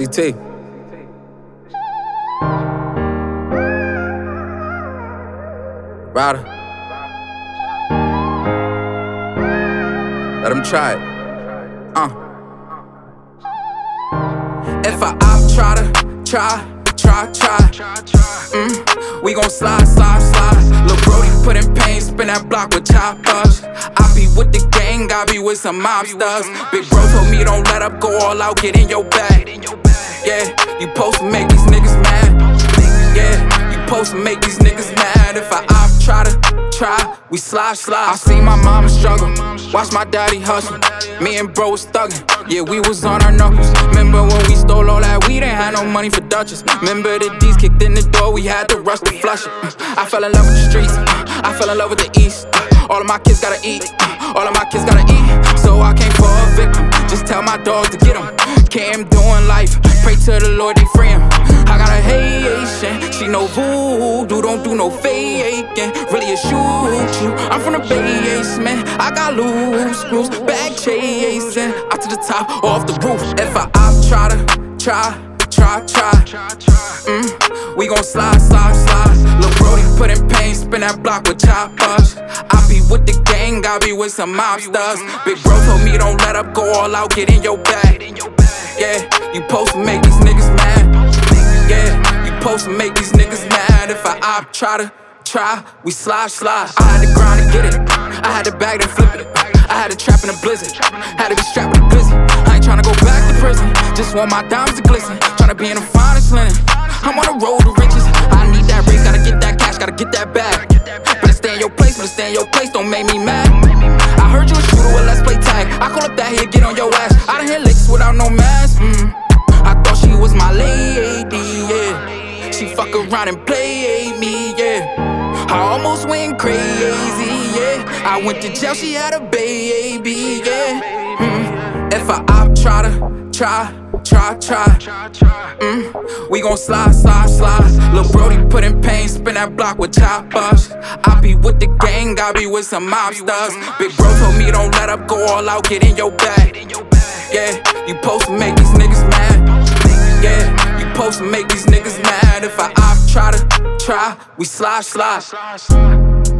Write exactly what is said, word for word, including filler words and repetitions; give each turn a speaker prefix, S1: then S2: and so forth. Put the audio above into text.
S1: C T. Ryder. Let him try it. Uh. If I op, try to try, try, try. Mm. We gon' slide, slide, slide. Lil' Brody put in pain, spin that block with choppers. I be with the gang, I be with some mobsters. Big bro told me don't let up, go all out, get in your bag. Yeah, you supposed to make these niggas mad. Yeah, you supposed to make these niggas mad. If I op, try to try, we slide, slide. I seen my mama struggle, watch my daddy hustle. Me and bro was thuggin', yeah, we was on our knuckles. Remember when we stole all that weed, ain't had no money for Dutchess. Remember the D's kicked in the door, we had to rush to flush it. I fell in love with the streets, I fell in love with the East. All of my kids gotta eat, all of my kids gotta eat. So I came for a victim, just tell my dog to get him. Came doing life, pray to the Lord they free him. I got a Haitian, she no voodoo, don't do no faking. Really a shoot you, I'm from the basement. I got loose screws, bag chasing. Out to the top, off the roof. If I op, try to try, try, try. Mm. We gon' slide, slide, slide. Lil' Brody put in pain, spin that block with choppers. I be with the gang, I be with some mobsters. Big bro told me don't let up, go all out, get in your bag. Yeah, you supposed to make these niggas mad. Yeah, you supposed to make these niggas mad. If I op, try to try, we slide, slide. I had to grind to get it, I had to bag and flip it. I had to trap in a blizzard, had to be strapped with a glizzy. I ain't tryna go back to prison, just want my diamonds to glisten. Tryna be in the finest linen, I'm on the road to riches. I need that ring, gotta get that cash, gotta get that bag. Better stay in your place, better stay in your place, don't make me mad. I heard you a shooter, well let's play tag. I call up that here, get on your ass. I done hit licks without no mask. Mm. I thought she was my lady, yeah. She fuck around and play me, yeah. I almost went crazy, yeah. I went to jail, she had a baby, yeah. Mm. If I op, try to try, try, try. Mm. We gon' slide, slide, slide. Lil' Brody put in pain, spin that block with choppers. I be with the gang, I be with some mobsters. Big bro told me don't let up, go all out, get in your bag. Yeah, you supposed to make these niggas mad. Yeah, you supposed to make these niggas mad. If I op, try to try, we slide, slide.